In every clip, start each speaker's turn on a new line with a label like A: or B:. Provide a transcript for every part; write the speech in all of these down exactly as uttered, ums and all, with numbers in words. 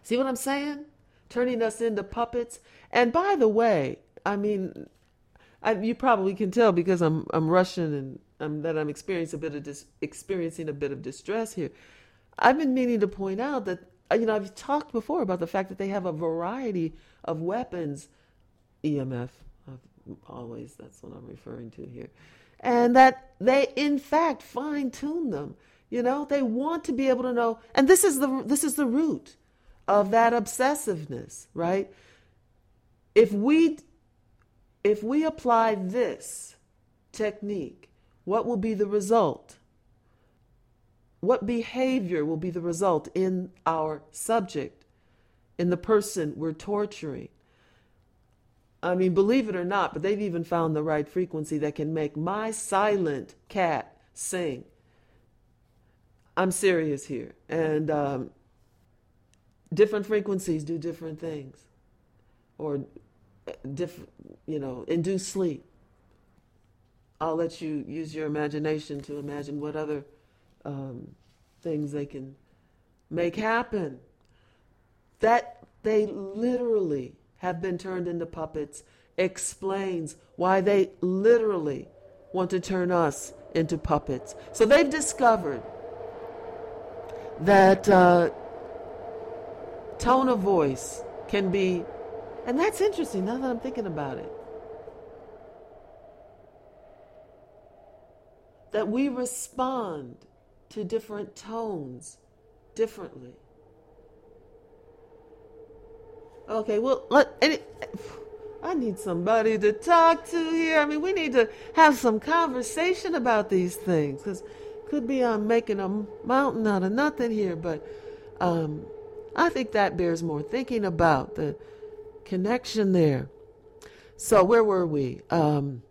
A: See what I'm saying? Turning us into puppets. And by the way, I mean, I, you probably can tell because I'm I'm Russian and I'm, that I'm experiencing a bit of dis, experiencing a bit of distress here. I've been meaning to point out that uh, you know I've talked before about the fact that they have a variety of weapons, E M F. I've always that's what I'm referring to here, and that they in fact fine tune them. You know, they want to be able to know, and this is the this is the root of that obsessiveness, right? If we if we apply this technique, what will be the result? What behavior will be the result in our subject, in the person we're torturing? I mean, believe it or not, but they've even found the right frequency that can make my silent cat sing. I'm serious here. And um, different frequencies do different things. Or, different, you know, induce sleep. I'll let you use your imagination to imagine what other um, things they can make happen. That they literally have been turned into puppets explains why they literally want to turn us into puppets. So they've discovered that uh, tone of voice can be, and that's interesting now that I'm thinking about it, that we respond to different tones differently. Okay, well, let, and it, I need somebody to talk to here. I mean, we need to have some conversation about these things, because could be I'm making a mountain out of nothing here, but um, I think that bears more thinking about, the connection there. So where were we? Um,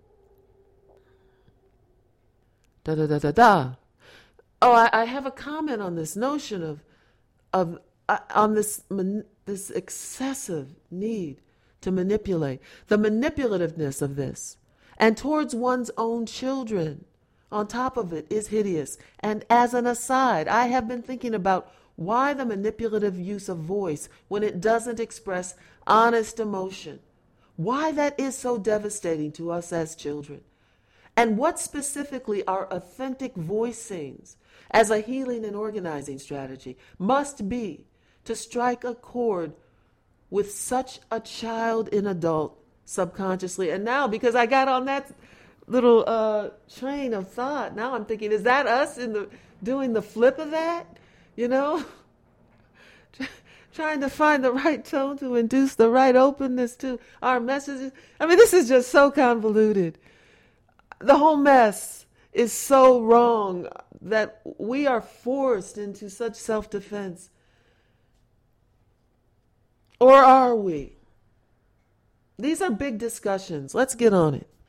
A: da da da da da. Oh, I, I have a comment on this notion of of uh, on this man, this excessive need to manipulate, the manipulativeness of this, and towards one's own children. On top of it is hideous. And as an aside, I have been thinking about why the manipulative use of voice when it doesn't express honest emotion. Why that is so devastating to us as children. And what specifically are authentic voicings as a healing and organizing strategy must be to strike a chord with such a child in adult subconsciously. And now, because I got on that little uh, train of thought, now I'm thinking, is that us in the doing the flip of that? You know? Trying to find the right tone to induce the right openness to our messages. I mean, this is just so convoluted. The whole mess is so wrong that we are forced into such self-defense. Or are we? These are big discussions. Let's get on it.